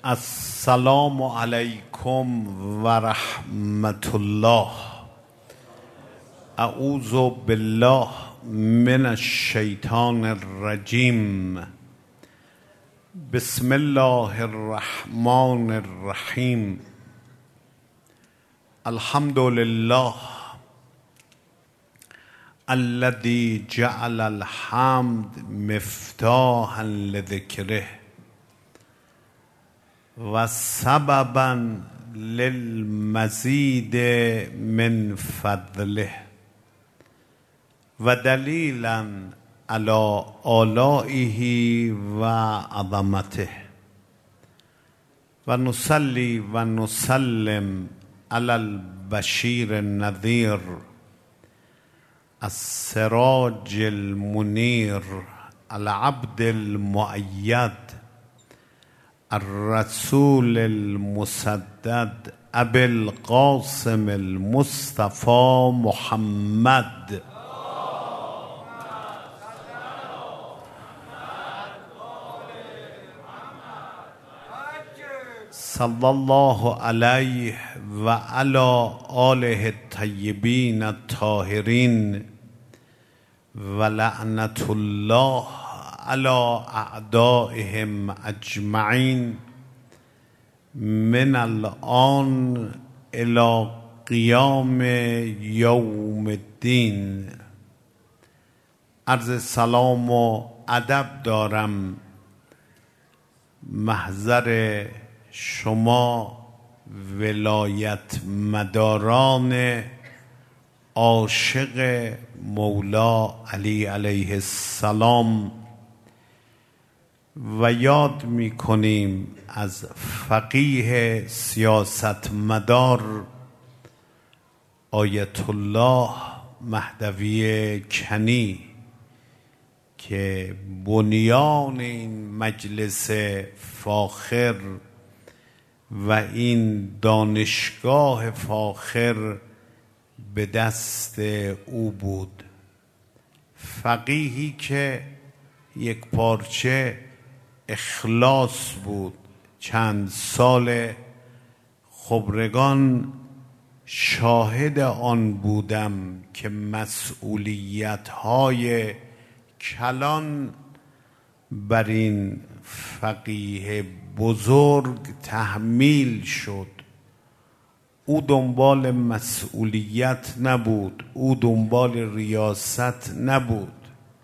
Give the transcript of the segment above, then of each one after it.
السلام علیکم و رحمت الله. اعوذ بالله من الشیطان الرجیم. بسم الله الرحمن الرحیم. الحمد لله الذي جعل الحمد مفتاحا لذکره و سببا للمزید من فضله و دلیلا علی آلائه و عظمته و نصلی و نسلم علی البشیر النذیر السراج المنیر العبد المؤید الرسول المسدد ابي القاسم المصطفى محمد صلى الله عليه وعلى آله الطيبين الطاهرين ولعنة الله على اعدائهم اجمعین من الان الى قیام یوم الدین. عرض سلام و ادب دارم محضر شما ولایت مداران عاشق مولا علی علیه السلام و یاد می کنیم از فقیه سیاست مدار آیت الله مهدوی کنی که بنیان این مجلس فاخر و این دانشگاه فاخر به دست او بود. فقیهی که یک پارچه اخلاص بود. چند سال خبرگان شاهد آن بودم که مسئولیت‌های کلان بر این فقیه بزرگ تحمیل شد. او دنبال مسئولیت نبود، او دنبال ریاست نبود.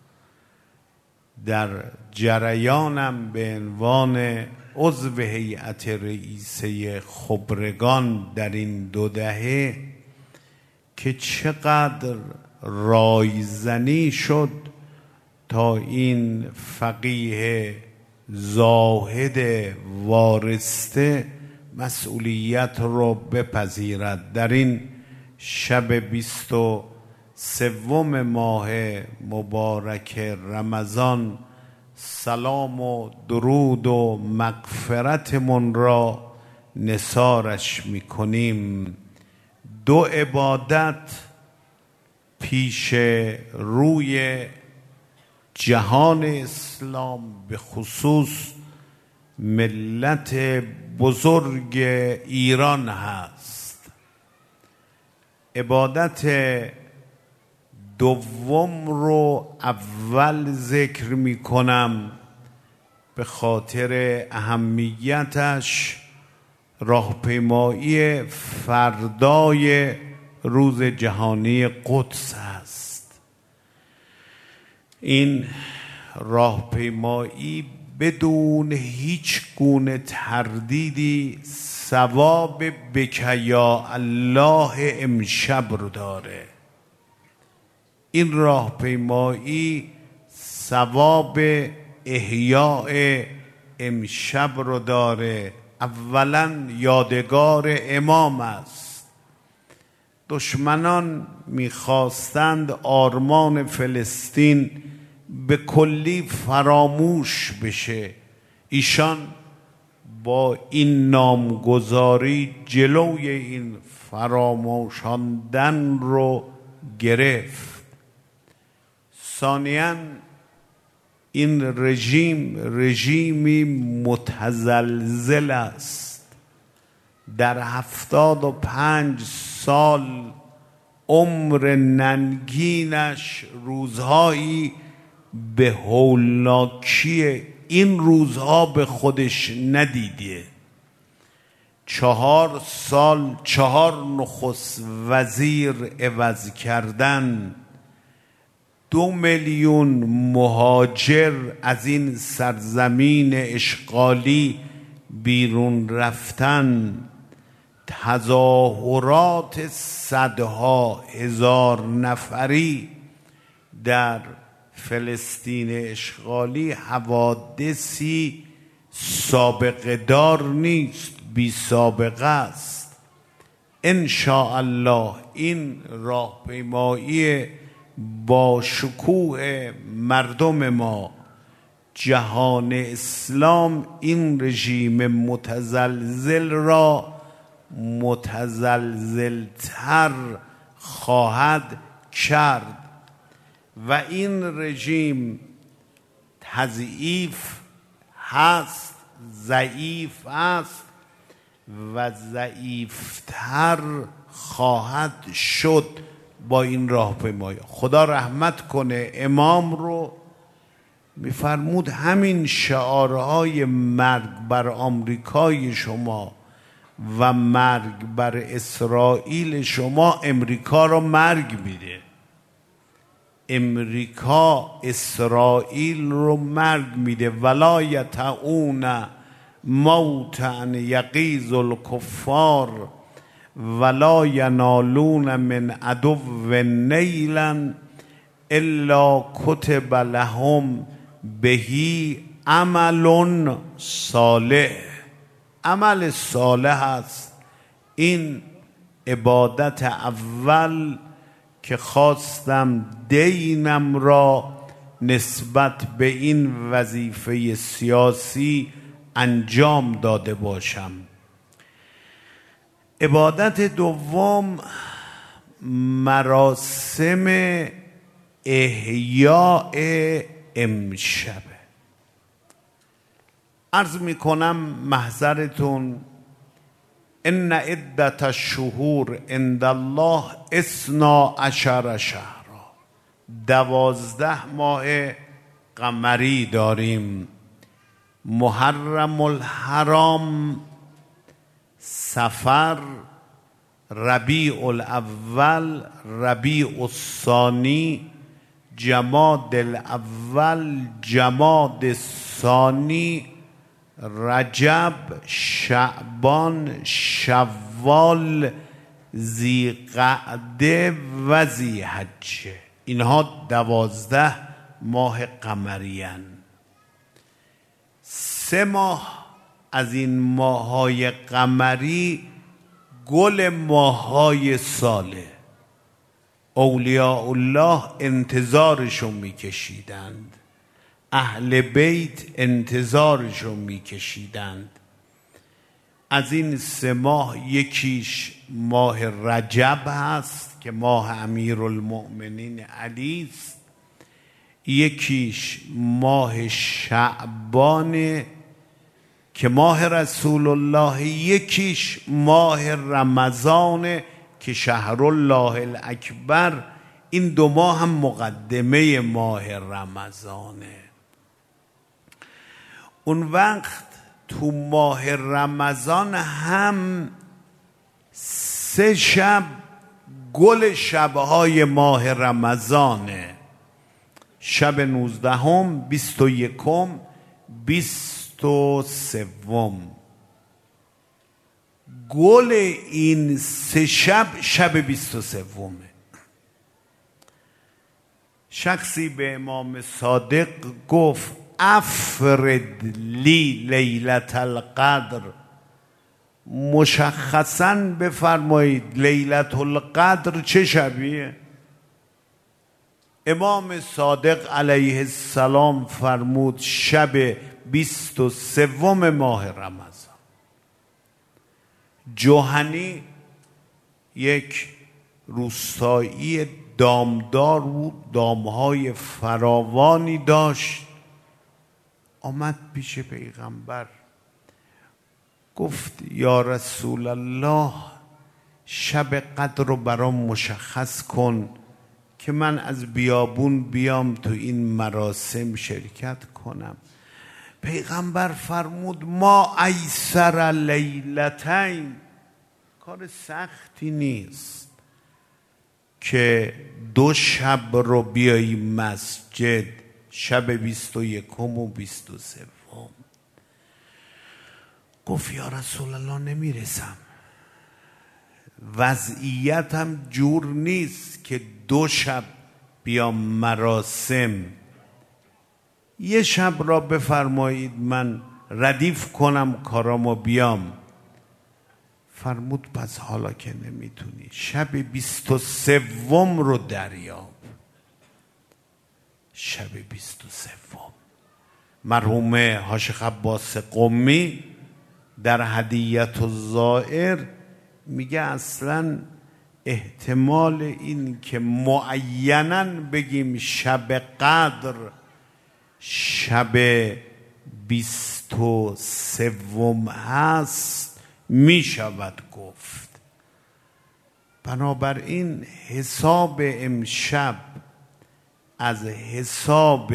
در جریانم به عنوان عضو هیئت رئیسه خبرگان در این 2 دهه که چقدر رایزنی شد تا این فقیه زاهد وارسته مسئولیت رو بپذیرد. در این شب 23 ماه مبارک رمضان سلام و درود و مغفرتمون را نثارش میکنیم. 2 عبادت پیش روی جهان اسلام به خصوص ملت بزرگ ایران هست. عبادت دوم رو اول ذکر می کنم به خاطر اهمیتش. راهپیمایی فردای روز جهانی قدس است. این راهپیمایی بدون هیچ گونه تردیدی ثواب بکیا الله امشب رو داره. این راهپیمایی ثواب احیاء امشب رو داره. اولا یادگار امام است. دشمنان میخواستند آرمان فلسطین به کلی فراموش بشه. ایشان با این نامگذاری جلوی این فراموشاندن رو گرفت. ثانیاً این رژیمی متزلزل است. در 75 سال عمر ننگینش روزهایی به هولناکی این روزها به خودش ندیده. 4 سال 4 نخست وزیر عوض کردن، 2 میلیون مهاجر از این سرزمین اشغالی بیرون رفتن، تظاهرات صدها هزار نفری در فلسطین اشغالی حوادثی سابقه دار نیست، بی سابقه است. ان شاء الله این راهپیمایی با شکوه مردم ما، جهان اسلام این رژیم متزلزل را متزلزلتر خواهد کرد و این رژیم تضعیف هست، ضعیف است و ضعیفتر خواهد شد با این راهپیمایی. خدا رحمت کنه امام رو، میفرمود همین شعارهای مرگ بر آمریکای شما و مرگ بر اسرائیل شما امریکا رو مرگ میده. امریکا اسرائیل رو مرگ میده. ولا یطعون موتا یغیظ الکفار ولا ینالون من عدو نیلا الا کتب لهم بهی عمل صالح. عمل صالح است. این عبادت اول که خواستم دینم را نسبت به این وظیفه سیاسی انجام داده باشم. عبادت دوم مراسم احیاء امشب. عرض می کنم محضرتون ان عدت الشهور عند الله 12 شهرا. 12 ماه قمری داریم. محرم الحرام، صفر، ربیع الاول، ربیع الثانی، جماد الاول، جماد الثانی، رجب، شعبان، شوال، ذی‌قعده و ذی‌حجه. اینها 12 ماه قمریان. 3 ماه از این ماه‌های قمری گل ماه‌های ساله. اولیاء الله انتظارشون میکشیدند، اهل بیت انتظارشون میکشیدند. از این 3 ماه یکیش ماه رجب هست که ماه امیرالمؤمنین علی است، یکیش ماه شعبان که ماه رسول الله، یکیش ماه رمضان که شهر الله الاکبر. این 2 ماه هم مقدمه ماه رمضانه. اون وقت تو ماه رمضان هم 3 شب گل شبهای ماه رمضانه. شب 19، 21، 23. گل این 3 شب شب 23. شخصی به امام صادق گفت افرد لی لیلة القدر، مشخصاً بفرمایید لیلة القدر چه شبیه؟ امام صادق علیه السلام فرمود شب 23 ماه رمضان. جوهنی یک روستایی دامدار بود، دامهای فراوانی داشت. آمد پیش پیغمبر گفت یا رسول الله شب قدر رو برام مشخص کن که من از بیابون بیام تو این مراسم شرکت کنم. پیغمبر فرمود ما ایسر لیلتین، کار سختی نیست که 2 شب رو بیایی مسجد، شب 21 و 23. گفت یا رسول الله نمیرسم، وضعیتم جور نیست که 2 شب بیام مراسم، 1 شب را بفرمایید من ردیف کنم کارامو بیام. فرمود پس حالا که نمیتونی شب 23 رو دریاب. شب 23 مرحوم حاج عباس قمی در هدیت الزائر میگه اصلا احتمال این که معیناً بگیم شب قدر شب 23 هست میشود گفت. بنابراین حساب امشب از حساب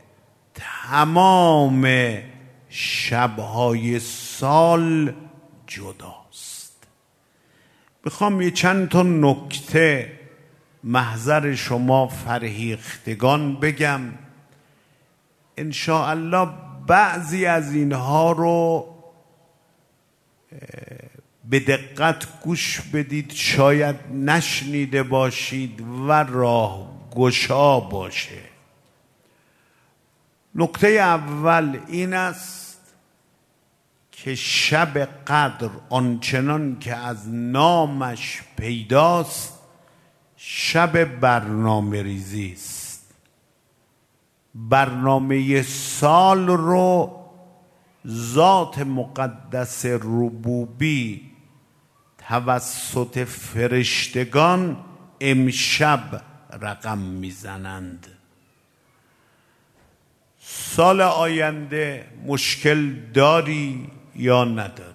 تمام شبهای سال جداست. میخوام یه چند تا نکته محضر شما فرهیختگان بگم، انشاءالله بعضی از اینها رو به دقت گوش بدید، شاید نشنیده باشید و راه گشا باشه. نکته اول این است که شب قدر آنچنان که از نامش پیداست شب برنامه ریزی است. برنامه سال رو ذات مقدس ربوبی توسط فرشتگان امشب رقم میزنند. سال آینده مشکل داری یا نداری؟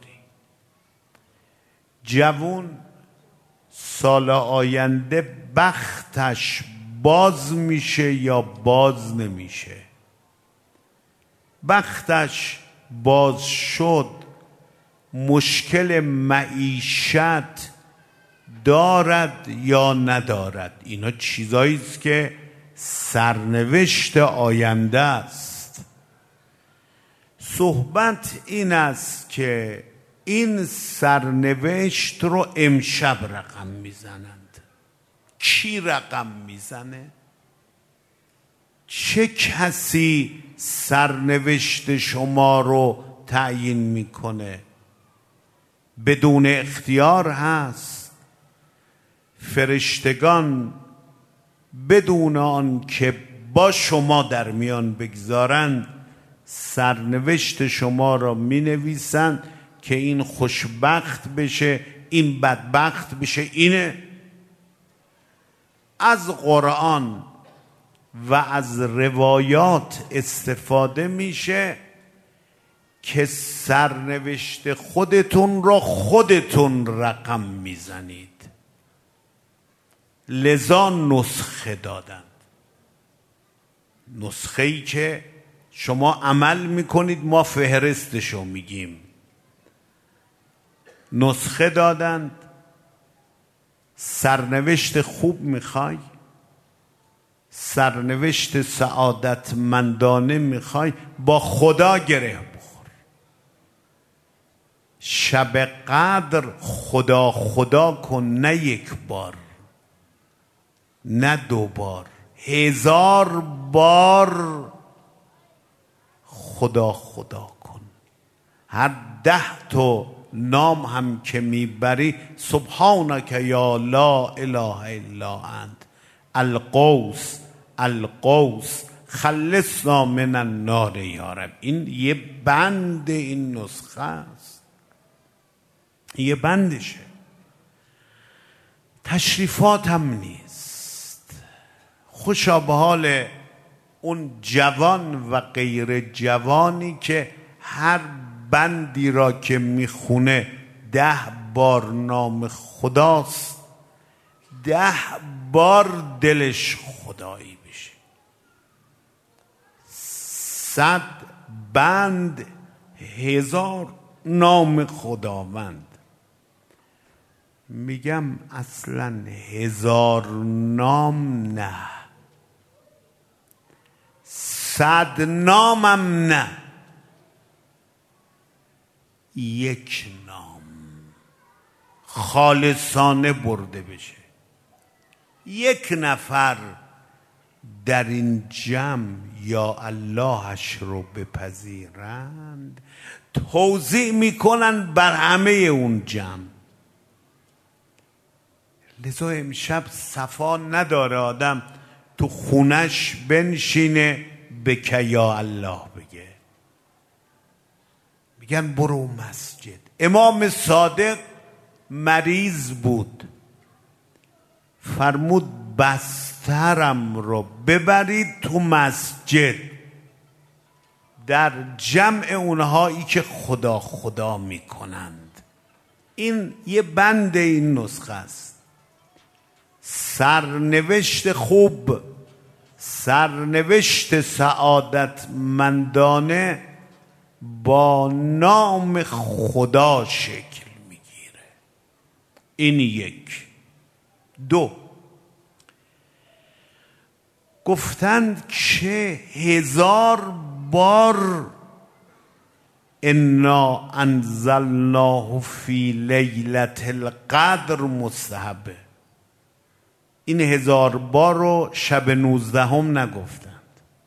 جوون سال آینده بختش باز میشه یا باز نمیشه؟ بختش باز شد، مشکل معیشت دارد یا ندارد؟ اینا چیزایی است که سرنوشت آینده است. صحبت این است که این سرنوشت رو امشب رقم میزنند. کی رقم میزنه؟ چه کسی سرنوشت شما رو تعیین میکنه؟ بدون اختیار هست. فرشتگان بدون آن که با شما در میان بگذارند سرنوشت شما را می نویسند که این خوشبخت بشه، این بدبخت بشه. اینه از قرآن و از روایات استفاده میشه که سرنوشت خودتون را خودتون رقم میزنید. لذا نسخه دادند، نسخه‌ای که شما عمل میکنید ما فهرستشو میگیم. نسخه دادند. سرنوشت خوب میخوای؟ سرنوشت سعادتمندانه میخوای؟ با خدا گره بخور. شب قدر خدا خدا کن، نه 1 بار، نه 2 بار، 1000 بار خدا خدا کن. هر 10 تا نام هم که میبری سبحانک یا لا اله الا انت القوس القوس خلصنا من النار یا رب. این یه بند این نسخه است، یه بندشه، تشریفات هم نیست. خوشا به حال اون جوان و غیر جوانی که هر بندی را که میخونه 10 بار نام خداست، 10 بار دلش خدایی بشه. 100 بند 1000 نام خداوند. میگم اصلا 1000 نام نه، 100 نامم نه، 1 نام خالصانه برده بشه. 1 نفر در این جمع یا اللهش رو بپذیرند، توزیع میکنن بر همه اون جمع. لذا امشب صفا نداره آدم تو خونش بنشینه بکه یا الله بگه. میگن برو مسجد. امام صادق مریض بود، فرمود بسترم رو ببرید تو مسجد در جمع اونهایی که خدا خدا میکنند. این یه بند این نسخه است. سرنوشت خوب، سرنوشت سعادت مندانه با نام خدا شکل میگیره. این 1. 2، گفتند که 1000 بار انا انزلناه فی لیلة القدر مستحبه. این 1000 بار رو شب 19 نگفتند،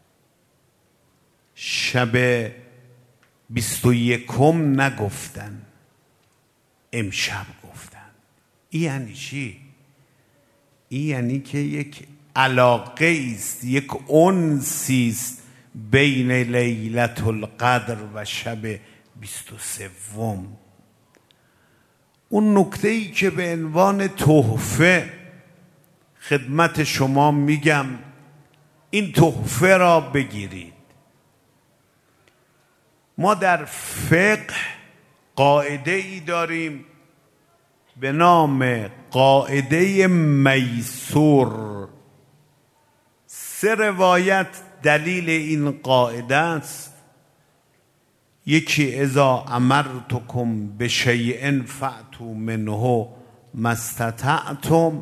شب 21 نگفتند، امشب گفتند. این یعنی چی؟ این یعنی که یک علاقه است، یک انسی است بین لیلة القدر و شب 23. اون نکته‌ای که به عنوان تحفه خدمت شما میگم، این تحفه را بگیرید. ما در فقه قاعده ای داریم به نام قاعده میسور. 3 روایت دلیل این قاعده است. یکی اذا امرتکم بشیء فأتوا منه ما استطعتم،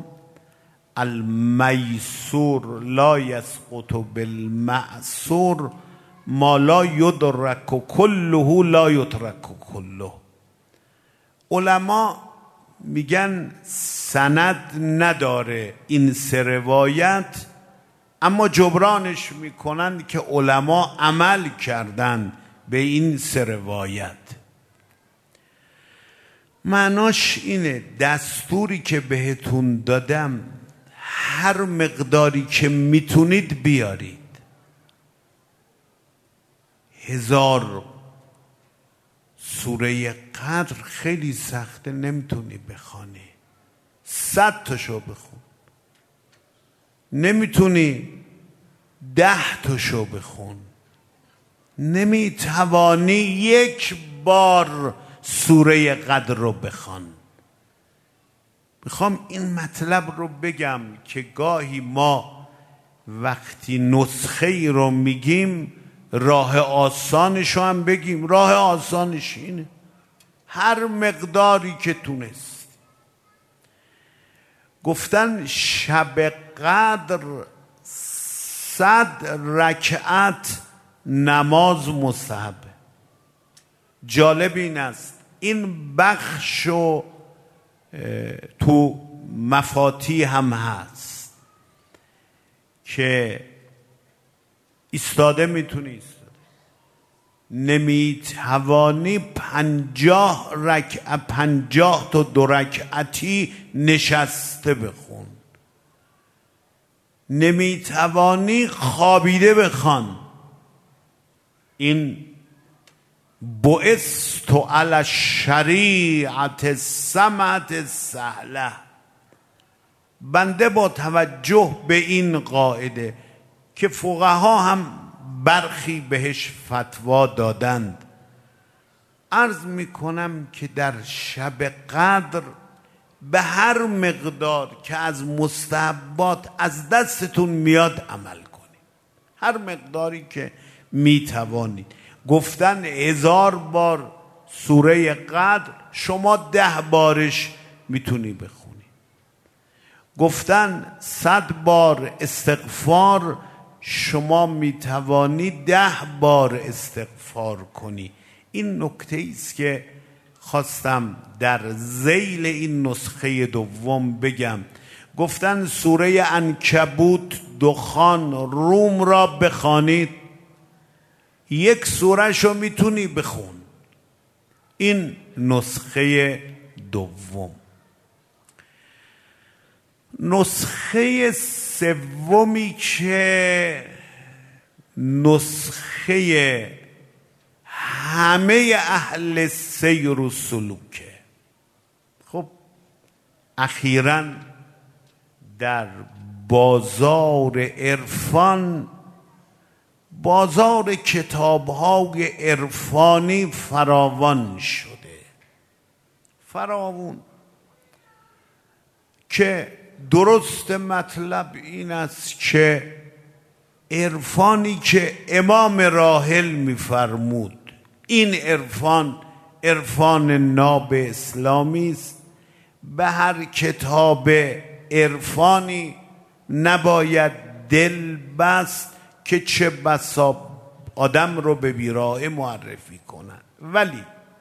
المیسور لا یسقط بالمعسور، ما لا یدرک کله لا یترک کله. علما میگن سند نداره این 3 روایت، اما جبرانش میکنن که علما عمل کردن به این 3 روایت. معناش اینه دستوری که بهتون دادم هر مقداری که میتونید بیارید. 1000 سوره قدر خیلی سخته، نمیتونی بخوانی. 100 تاشو بخون. نمیتونی 10 تاشو بخون. نمیتوانی 1 بار سوره قدر رو بخوان. میخوام این مطلب رو بگم که گاهی ما وقتی نسخه ای رو میگیم راه آسانش رو هم بگیم. راه آسانش اینه هر مقداری که تونست. گفتن شب قدر 100 رکعت نماز مستحبه. جالب این است این بخشو تو مفاتیح هم هست که ایستاده میتونی ایستاده، نمیتوانی 50 تا 2 رکعتی نشسته بخون، نمیتوانی خوابیده بخوان. این بعثت علی الشریعة السمحة السهلة. بنده با توجه به این قاعده که فقها هم برخی بهش فتوا دادند. عرض میکنم که در شب قدر به هر مقدار که از مستحبات از دستتون میاد عمل کنید، هر مقداری که میتوانید. گفتن 1000 بار سوره قدر، شما 10 بارش میتونی بخونی. گفتن 100 بار استغفار، شما میتوانی 10 بار استغفار کنی. این نکته است که خواستم در ذیل این نسخه دوم بگم. گفتن سوره عنکبوت، دخان، روم را بخوانید، 1 سوره شو میتونی بخون. این نسخه دوم. نسخه سومی که نسخه همه اهل سیر و سلوکه. خب اخیراً در بازار عرفان، بازار کتاب‌های عرفانی فراوان شده، فراوان، که درست مطلب این است که عرفانی که امام راحل می‌فرمود، این عرفان عرفان ناب اسلامی است. به هر کتاب عرفانی نباید دل بست که چه بسا آدم رو به بیراه معرفی کنند. ولی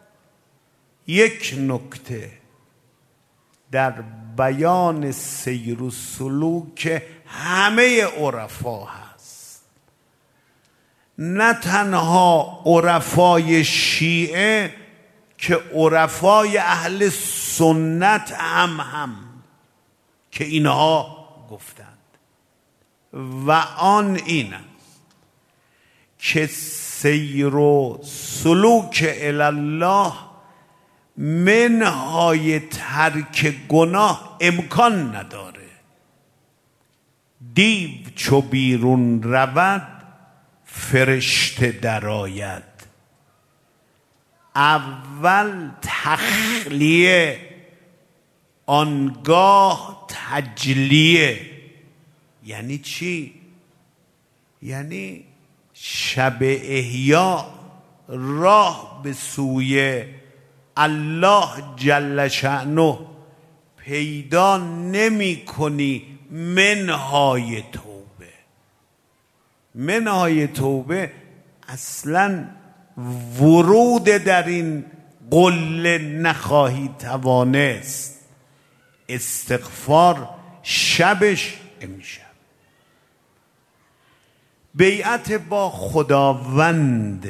یک نکته در بیان سیر و سلوک همه عرفا هست، نه تنها عرفای شیعه که عرفای اهل سنت هم که اینها گفتند، و آن این است که سیر و سلوک الله منهای ترک گناه امکان نداره. دیو چو بیرون رود فرشته درآید. اول تخلیه، آنگاه تجلیه. یعنی چی؟ یعنی شب احیا راه به سوی الله جل شأنه پیدا نمی کنی منهای توبه. منهای توبه اصلا ورود در این قله نخواهی توانست. استغفار شبش امشب، بیعت با خداوند.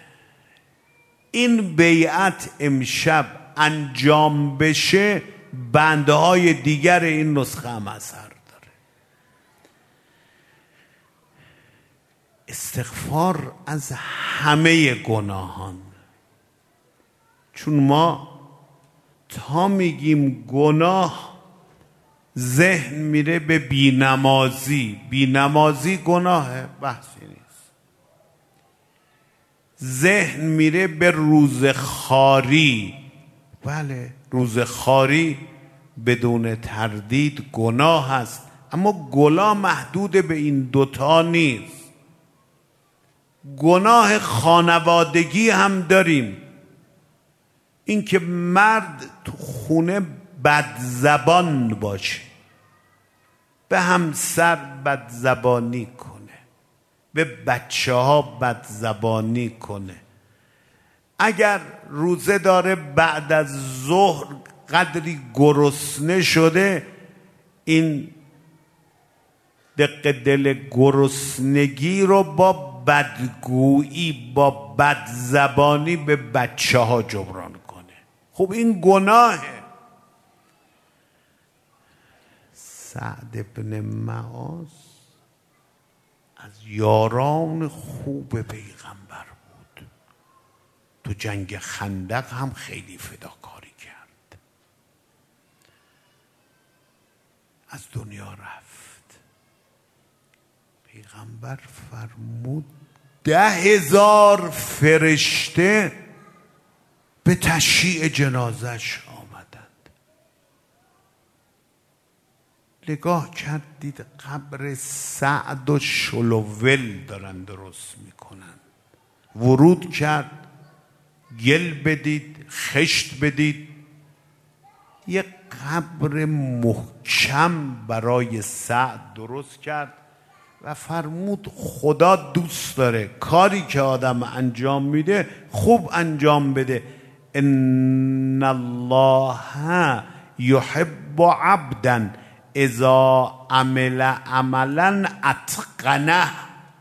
این بیعت امشب انجام بشه، بندهای دیگر این نسخه هم اثر داره. استغفار از همه گناهان. چون ما تا میگیم گناه ذهن میره به بینمازی. بینمازی گناهه؟ بحثی نیست. ذهن میره به روزخواری. بله، روزخواری بدون تردید گناه است، اما گناه محدود به این دوتا نیست. گناه خانوادگی هم داریم. این که مرد تو خونه بدزبان باشه، به همسر بدزبانی کنه، به بچه ها بدزبانی کنه، اگر روزه داره بعد از ظهر قدری گرسنه شده، این دق دل گرسنگی رو با بدگویی، با بدزبانی به بچه ها جبران کنه. خب این گناهه. سعد ابن معاذ از یاران خوب پیغمبر بود. تو جنگ خندق هم خیلی فداکاری کرد. از دنیا رفت. پیغمبر فرمود 10,000 فرشته به تشییع جنازش آمدند. نگاه کردید قبر سعد و شلوول دارن درست میکنن. ورود کرد، گل بدید، خشت بدید، یک قبر محکم برای سعد درست کرد و فرمود خدا دوست داره کاری که آدم انجام میده خوب انجام بده. ان الله یحب عبدا اذا عمل عملا اتقنه.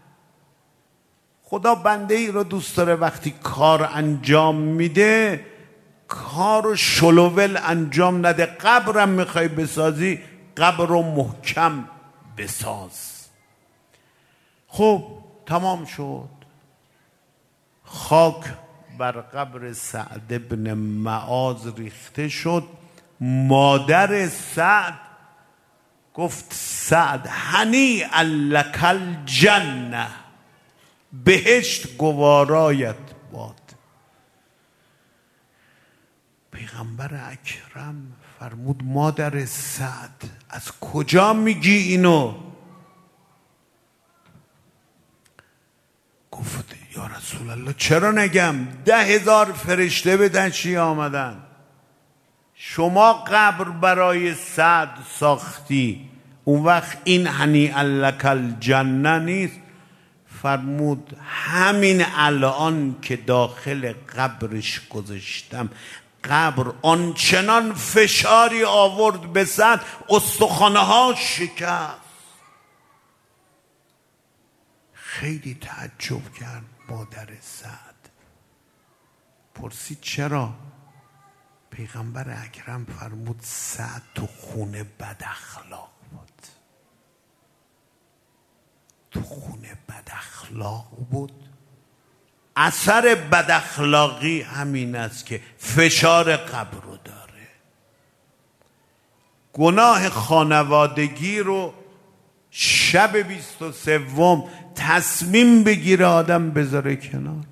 خدا بنده ای رو دوست داره وقتی کار انجام میده کار رو شلوول انجام نده. قبرم میخوای بسازی قبر رو محکم بساز. خب تمام شد. خاک بر قبر سعد ابن معاذ ریخته شد. مادر سعد گفت سعد هنیئا لک الجنه، بهشت گوارایت باد. پیغمبر اکرم فرمود مادر سعد از کجا میگی اینو؟ گفت یا رسول الله چرا نگم؟ 10,000 فرشته به تشییع آمدن. شما قبر برای سعد ساختی، اون وقت این هنیئا لک الجنه نیست؟ فرمود همین الان که داخل قبرش گذاشتم قبر آنچنان فشاری آورد به سعد استخوانه ها شکست. خیلی تعجب کرد مادر سعد. پرسید چرا؟ پیغمبر اکرم فرمود سعد تو خونه بد اخلاق بود. تو خونه بد اخلاق بود. اثر بد اخلاقی همین است که فشار قبر رو داره. گناه خانوادگی رو شب 23 تصمیم بگیره آدم بذاره کنار.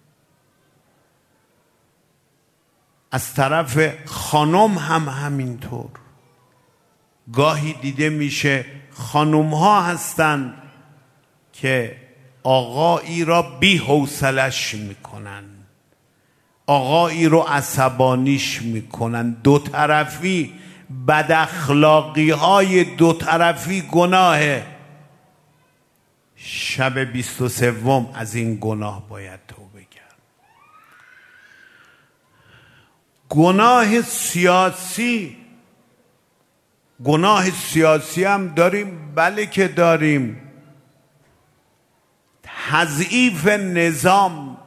از طرف خانم هم همینطور. گاهی دیده میشه خانم ها هستن که آقایی را بی حوصلش میکنن، آقایی رو عصبانیش میکنن. دو طرفی بد اخلاقی های دو طرفی گناهه. شب 23 از این گناه باید توبه کرد. گناه سیاسی، گناه سیاسی هم داریم. بله که داریم. تضعیف نظام.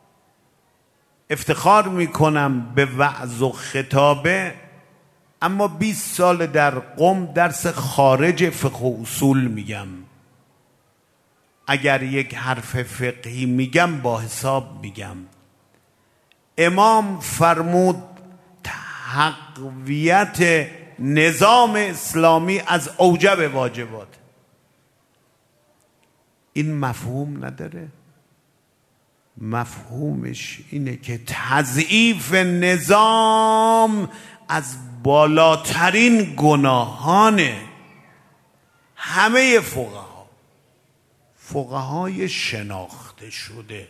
افتخار میکنم به وعظ و خطابه، اما 20 سال در قم درس خارج فقه و اصول میگم. اگر یک حرف فقهی میگم با حساب میگم. امام فرمود تقویت نظام اسلامی از اوجب واجبات. این مفهوم نداره. مفهومش اینه که تضعیف نظام از بالاترین گناهانه. همه فقهای شناخته شده،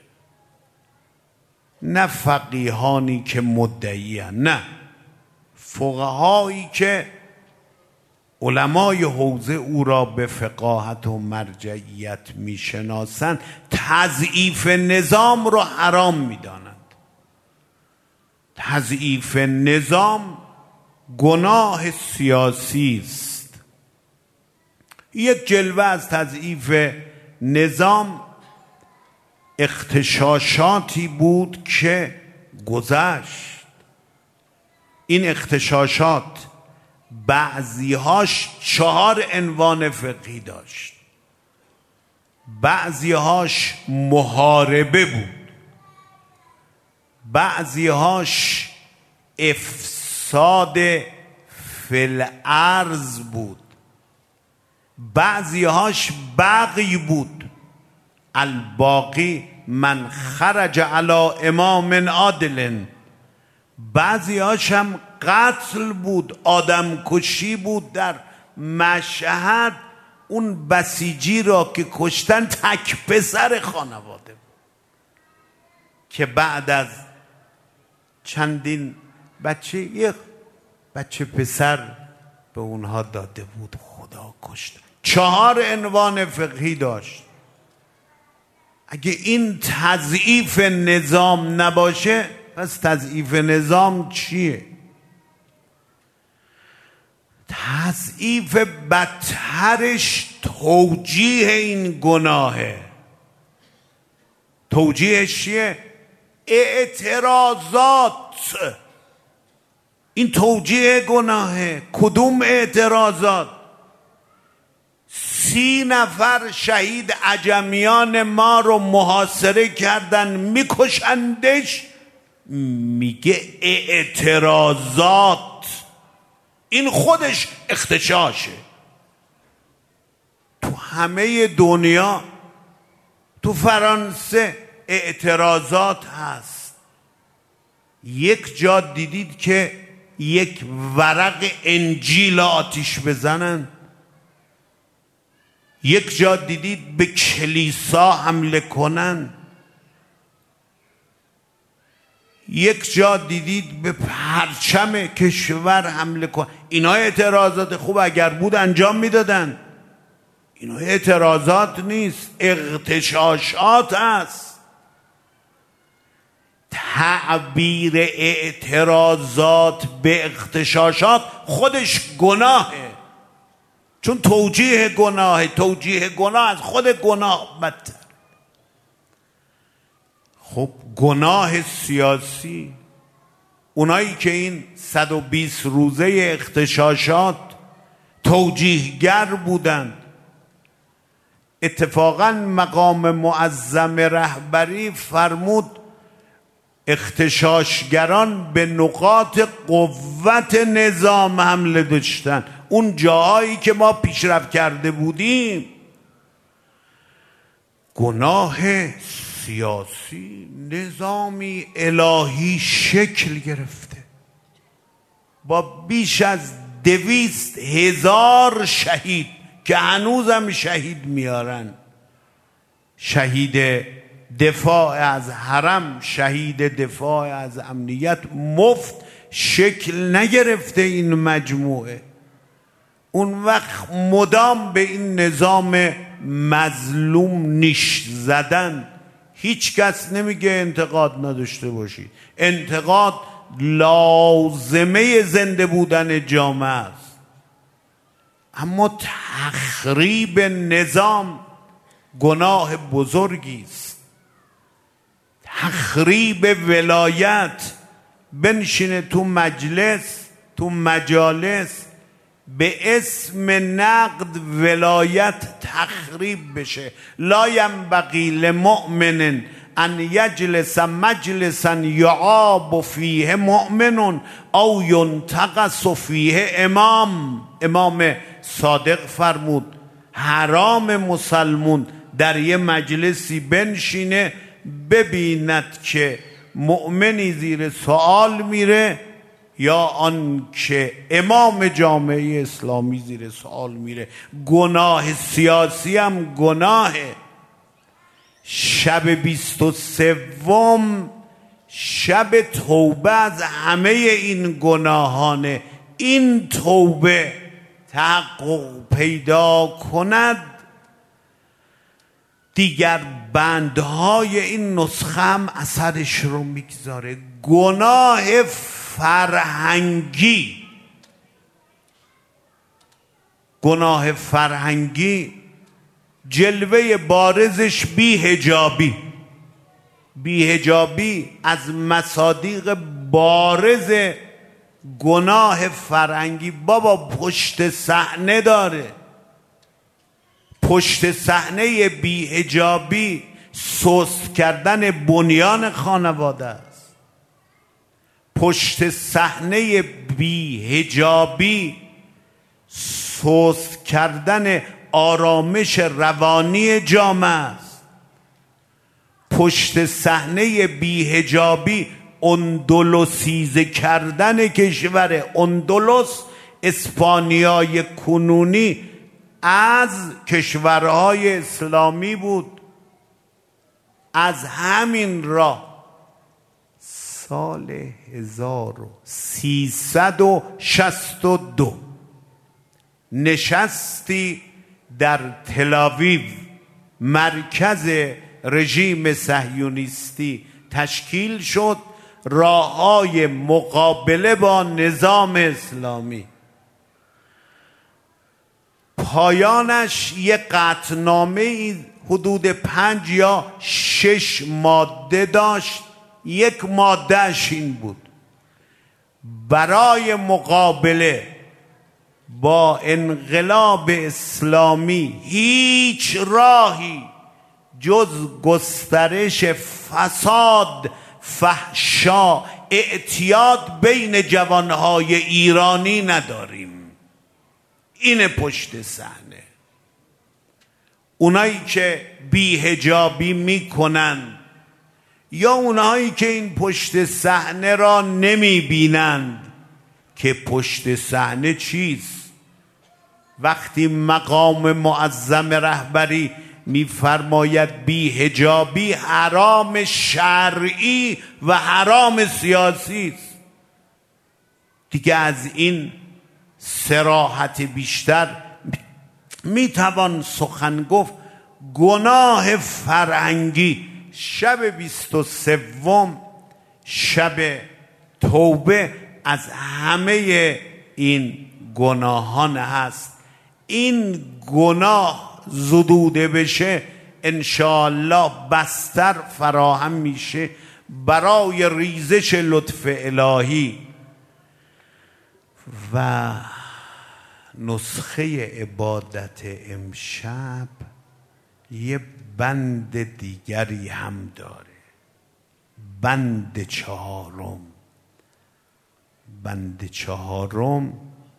نه فقیهانی که مدعی هستند، نه فقهایی که علمای حوزه او را به فقاهت و مرجعیت میشناسند تضعیف نظام را حرام میدانند. تضعیف نظام گناه سیاسی است. یک جلوه از تضعیف نظام اغتشاشاتی بود که گذشت. این اغتشاشات بعضیهاش 4 عنوان فقهی داشت. بعضیهاش محاربه بود، بعضیهاش افساد فی الارض بود، بعضیهاش بغی بود، الباقی من خرج علی امام عادل، بعضیهاش هم قتل بود، آدم کشی بود. در مشهد اون بسیجی را که کشتن تک پسر خانواده بود که بعد از چندین بچه یک بچه پسر به اونها داده بود، خدا کشت. 4 عنوان فقهی داشت. اگه این تضعیف نظام نباشه پس تضعیف نظام چیه؟ تضعیف بدترش توجیه این گناهه. توجیهش چیه؟ اعتراضات. این توجیه گناهه. کدوم اعتراضات؟ 30 نفر شهید عجمیان ما رو محاصره کردن، میکشندش، میگه اعتراضات. این خودش اغتشاشه. تو همه دنیا، تو فرانسه اعتراضات هست. یک جا دیدید که یک ورق انجیل آتیش بزنن؟ یک جا دیدید به کلیسا حمله کنن؟ یک جا دیدید به پرچم کشور حمله کنن؟ اینا اعتراضات. خوب اگر بود انجام میدادن. اینا اعتراضات نیست، اغتشاشات هست. تعبیر اعتراضات به اغتشاشات خودش گناهه، چون توجیه گناهه. توجیه گناه از خود گناه بدتر. خب گناه سیاسی، اونایی که این 120 روزه اغتشاشات توجیهگر بودند، اتفاقا مقام معظم رهبری فرمود اغتشاشگران به نقاط قوت نظام حمله داشتن. اون جاهایی که ما پیشرفت کرده بودیم. گناه سیاسی نظامی الهی شکل گرفته با بیش از 200,000 شهید که هنوزم شهید میارن. شهید دفاع از حرم، شهید دفاع از امنیت، مفت شکل نگرفته این مجموعه. اون وقت مدام به این نظام مظلوم نیش زدن. هیچ کس نمیگه انتقاد نداشته باشید. انتقاد لازمه زنده بودن جامعه است، اما تخریب نظام گناه بزرگی است. تخریب ولایت، بنشینه تو مجلس، تو مجالس، به اسم نقد ولایت تخریب بشه. لا ینبغی لمؤمن ان یجلس مجلسا یعاب فیه مؤمن او ینتقص فیه امام. امام صادق فرمود حرام مسلمون در یه مجلسی بنشینه ببیند که مؤمنی زیر سوال میره یا آن که امام جامعه اسلامی زیر سوال میره. گناه سیاسی هم گناهه. شب 23 شب توبه از همه این گناهانه. این توبه تحقق پیدا کند، دیگر بندهای این نسخه هم اثرش رو میگذاره. گناه فرهنگی، گناه فرهنگی جلوه بارزش بی‌حجابی. بی‌حجابی از مصادیق بارز گناه فرهنگی. بابا پشت صحنه داره. پشت صحنه بی‌حجابی سست کردن بنیان خانواده است. پشت صحنه بی‌حجابی سست کردن آرامش روانی جامعه است. پشت صحنه بی‌حجابی اندلسیزه کردن کشور اندلس، اسپانیای کنونی، از کشورهای اسلامی بود. از همین راه سال 1362 نشستی در تل‌آویو، مرکز رژیم صهیونیستی، تشکیل شد. راه‌های مقابله با نظام اسلامی، پایانش یک قطعنامه حدود 5 یا 6 ماده داشت. یک مادهش این بود: برای مقابله با انقلاب اسلامی هیچ راهی جز گسترش فساد، فحشا، اعتیاد بین جوانهای ایرانی نداریم. این پشت صحنه. اونایی که بی‌حجابی میکنن یا اونایی که این پشت صحنه را نمیبینند که پشت صحنه چیست. وقتی مقام معظم رهبری میفرماید بی‌حجابی حرام شرعی و حرام سیاسی است، دیگه از این صراحت بیشتر میتوان سخن گفت. گناه فرهنگی شب 23 شب توبه از همه این گناهان هست. این گناه زدوده بشه انشاءالله بستر فراهم میشه برای ریزش لطف الهی و نسخه عبادت امشب یه بند دیگری هم داره. بند چهارم. بند چهارم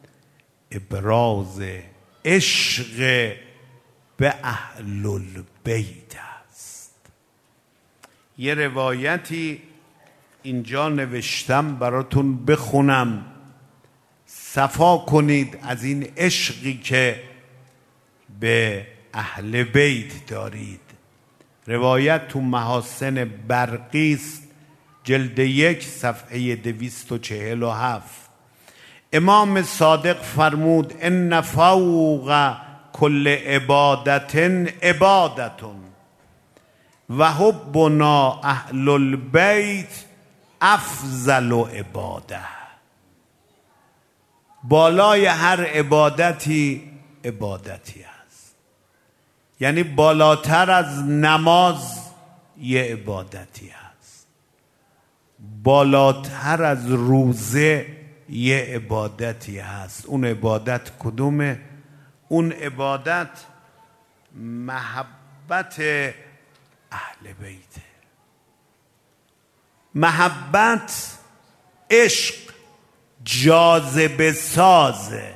ابراز عشق به اهل البیت است. یه روایتی اینجا نوشتم براتون بخونم، صفا کنید از این عشقی که به اهل بیت دارید. روایت تو محاسن برقیست، جلد 1 صفحه 247. امام صادق فرمود: ان فوق کل عبادت عبادت و حبنا اهل البیت افضل عباده. بالای هر عبادتی عبادتی است. یعنی بالاتر از نماز یه عبادتی است، بالاتر از روزه یه عبادتی هست. اون عبادت کدومه؟ اون عبادت محبت اهل بیته. محبت، عشق جاذبه سازه.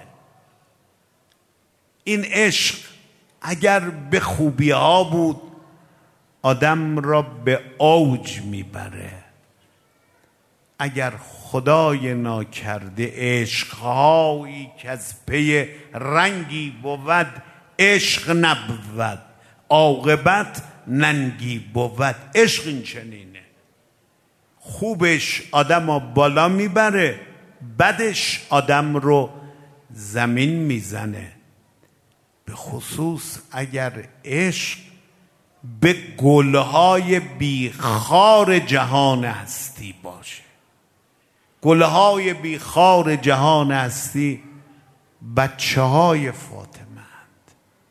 این عشق اگر به خوبی ها بود آدم را به اوج میبره. اگر خدای ناکرده عشقهایی که از پی رنگی بود عشق نبود، عاقبت ننگی بود. عشق این چنینه، خوبش آدم را بالا میبره، بدش آدم رو زمین میزنه. به خصوص اگر عشق به گلهای بیخار جهان هستی باشه. گلهای بیخار جهان هستی بچه های فاطمه اند.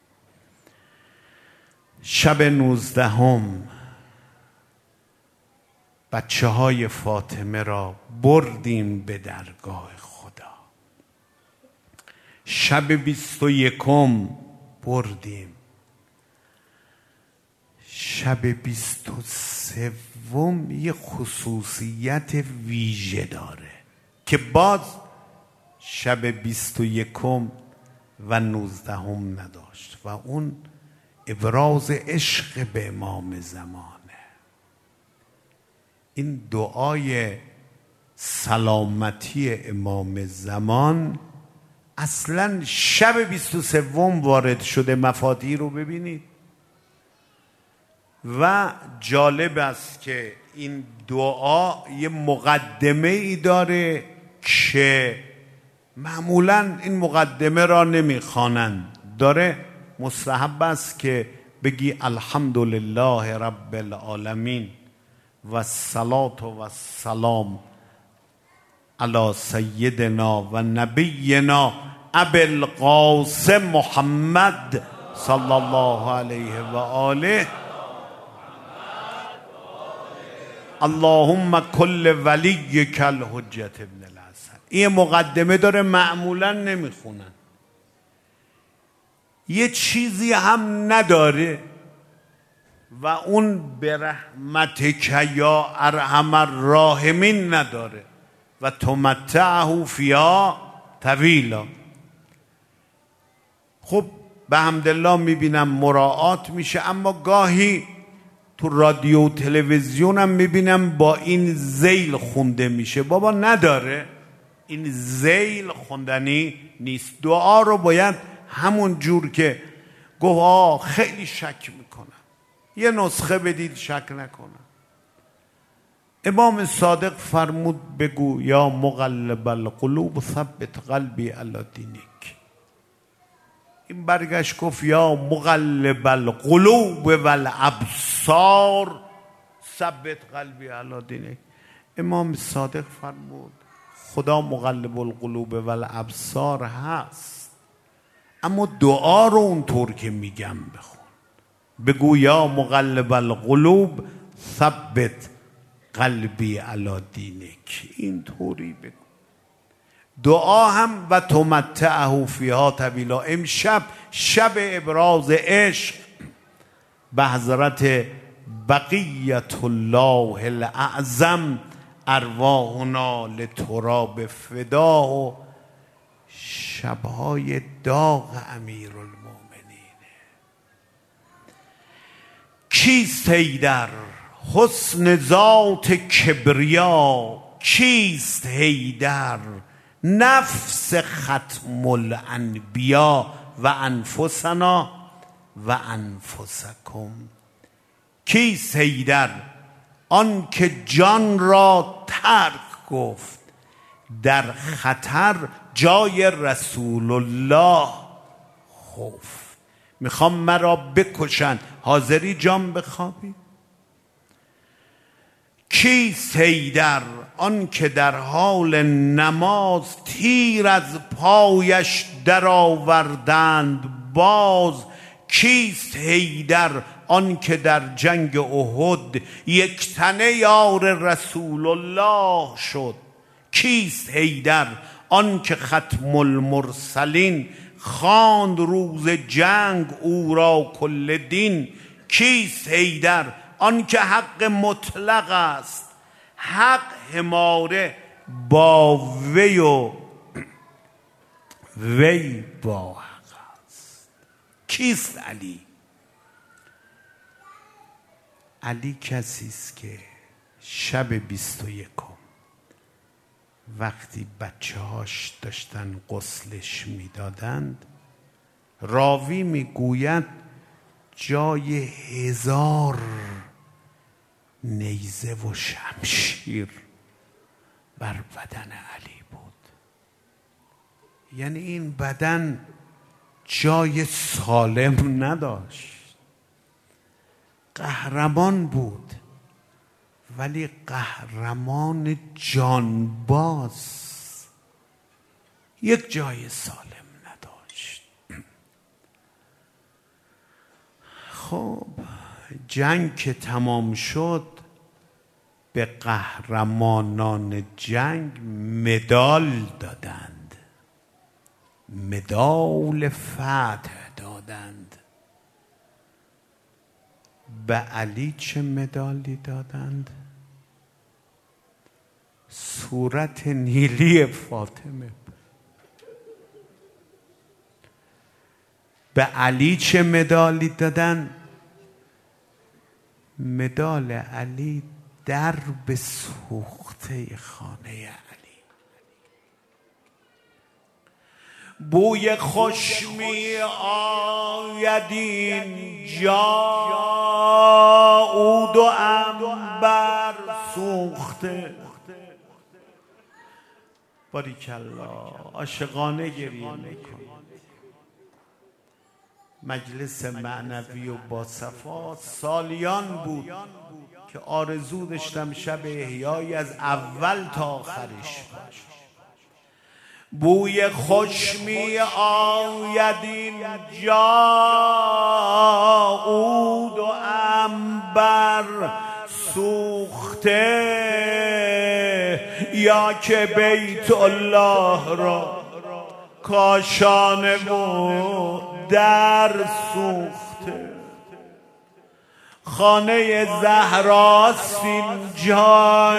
شب 19 بچه های فاطمه را بردیم به درگاه خدا. شب 21 بردیم. شب 23 یه خصوصیت ویژه داره که باز شب 21 و 19 نداشت و اون ابراز عشق به امام زمانه. این دعای سلامتی امام زمان اصلا شب 23 وارد شده. مفاتیح رو ببینید و جالب است که این دعا یه مقدمه ای داره که معمولا این مقدمه را نمیخوانند. داره مستحب است که بگی الحمدلله رب العالمین و الصلاة و السلام علی سیدنا و نبینا ابی القاسم محمد صلی الله علیه و آله اللهم کل ولیک الحجة ابن الحسن. این مقدمه داره، معمولا نمیخونن. یه چیزی هم نداره و اون به رحمتک یا ارحم الراحمین نداره و تمتعه فیها طویلا. خب به حمدالله میبینم مراعات میشه، اما گاهی تو رادیو و تلویزیون هم میبینم با این ذیل خونده میشه. بابا نداره، این ذیل خوندنی نیست. دعا رو باید همون جور که گفت خیلی شک میکنم، یه نسخه بدید شک نکنم. امام صادق فرمود بگو یا مقلب القلوب ثبت قلبی علی دینک. این برگشت گفت یا مقلب القلوب والابصار ثبت قلبی علی دینک. امام صادق فرمود خدا مقلب القلوب والابصار هست، اما دعا رو اونطور که میگم بخون. بگو یا مقلب القلوب ثبت قلبی علی دینک. این طوری بگو. دعا هم و تمتعه فیها طویلا. امشب شب ابراز عشق به حضرت بقیت الله الاعظم ارواحنا لتراب فدا و شبهای داغ امیرالمومنین. کیست حیدر حسن ذات کبریا، کیست حیدر نفس ختم الانبیا و انفسنا و انفسکم. کیست حیدر آن که جان را ترک گفت، در خطر جای رسول الله خوف. میخوام مرا بکشن، حاضری جان بخوابی؟ کیست حیدر آن که در حال نماز تیر از پایش در آوردند باز. کیست حیدر آن که در جنگ احد یک تنه یار رسول الله شد. کیست حیدر آن که ختم المرسلین خواند روز جنگ او را کل دین. کیست حیدر آن که حق مطلق است، حق هماره با وی و وی با حق است. کیست علی؟ علی کسی است که شب 21 وقتی بچه هاش داشتن غسلش میدادند، راوی میگوید جای 1000 نیزه و شمشیر بر بدن علی بود. یعنی این بدن جای سالم نداشت. قهرمان بود، ولی قهرمان جانباز، یک جای سالم نداشت. خب جنگ که تمام شد، به قهرمانان جنگ مدال دادند، مدال فتح دادند. به علی چه مدالی دادند؟ صورت نیلی فاطمه. به علی چه مدالی دادن؟ مدال علی درب سوخته خانه علی. بوی خوش می آید اینجا، عود و عنبر سوخته. باریکالله، عاشقانه گریه میکن. مجلس معنوی و با صفا سالیان بود که آرزو داشتم شب احیایی از اول تا آخرش باشه. بوی خوش می آید اینجا، عود و عنبر سوخته. یا که بیت الله را کاشانه و در سوخته. خانه زهراست اینجا،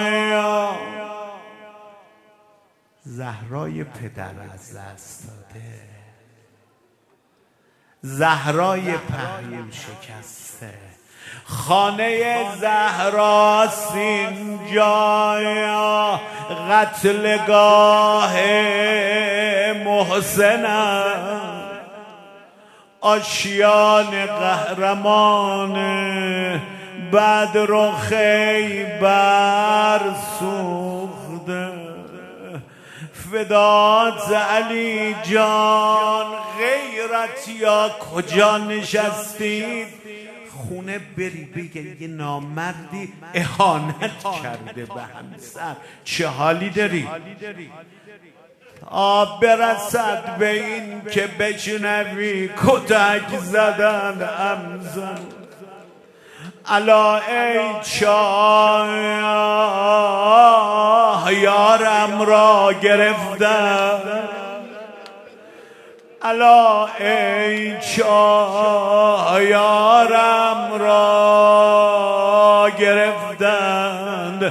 زهرای پدر از دست داده، زهرای پهلو شکسته. خانه زهراست اینجا، قتلگاه محسنم، آشیان قهرمان بدر و خیبر سوخته. فدات علی جان، غیرت یا کجا نشستید؟ خونه بری بگه یه نامردی اهانت کرده به همسر، چه حالی داری؟ آب برسد به این که بشنوی کتک زدن امزن. الا ای چاه یارم را گرفتن، الا ای چاه یارم را گرفتند.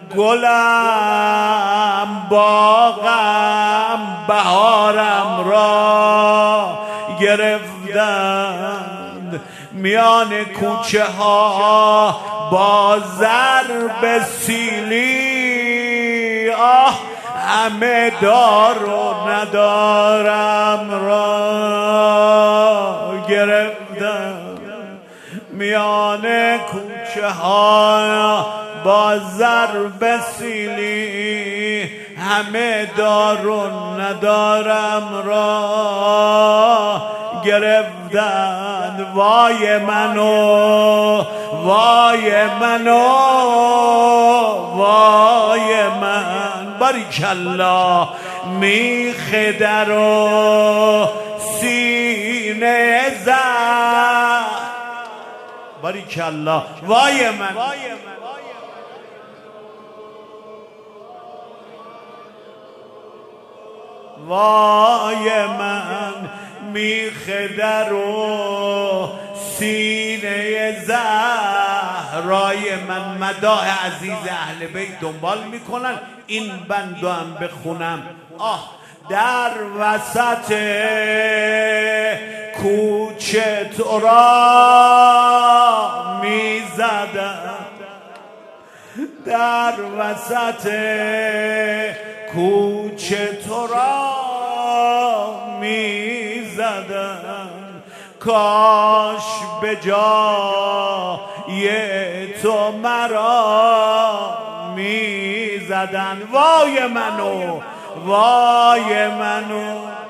گلم باغم بهارم را گرفتند. میان کوچه ها با ضرب سیلی، آه همه دار و ندارم را گرفتم. میان کوچه ها با ضرب سیلی، همه دار و ندارم را گرفتند. وای منو، وای منو، وای من. باریکالله، میخ در و سینه زد. باریکالله، وای من. وای من، میخ در و سینه زهرای من. مداح عزیز اهل بیت دنبال میکنن، این بندو هم بخونم. آه در وسط کوچه تو را میزدم، در وسط کوچه تو را میزدم. کاش به جای تو مرا میزدن. وای منو، وای منو.